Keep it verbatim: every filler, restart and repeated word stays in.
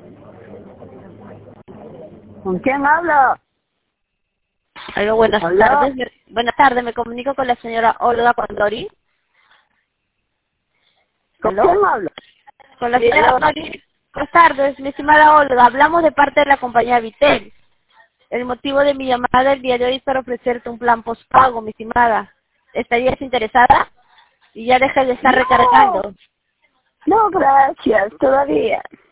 ¿Con quién hablo? Hola, buenas ¿Hola? tardes. Me- Buenas tardes, me comunico con la señora Olga Condori. ¿Con ¿Aló? quién hablo? Con la Sí, señora aló. Condori. Buenas tardes, mi estimada Olga. Hablamos de parte de la compañía Vitel. El motivo de mi llamada el día de hoy es para ofrecerte un plan postpago, mi estimada. ¿Estarías interesada? Y ya dejes de estar No, recargando. no, gracias, todavía.